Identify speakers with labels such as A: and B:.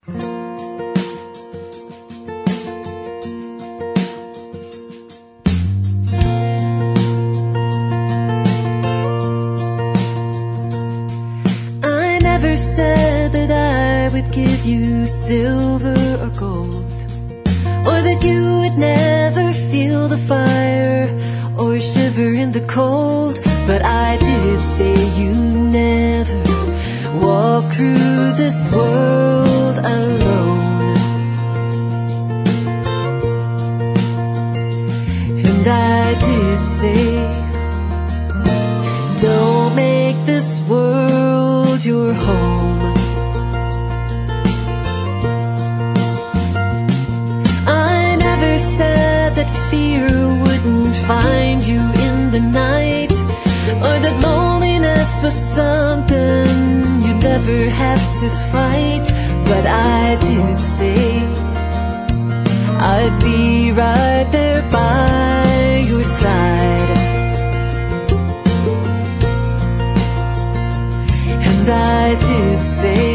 A: I never said that I would give you silver or gold, or that you would never feel the fire or shiver in the cold. But I did say you never walk through this world alone. And I did say, don't make this world your home. I never said that fear wouldn't find you in the night, or that loneliness was something you'd never have to fight. But I did say I'd be right there by your side. And I did say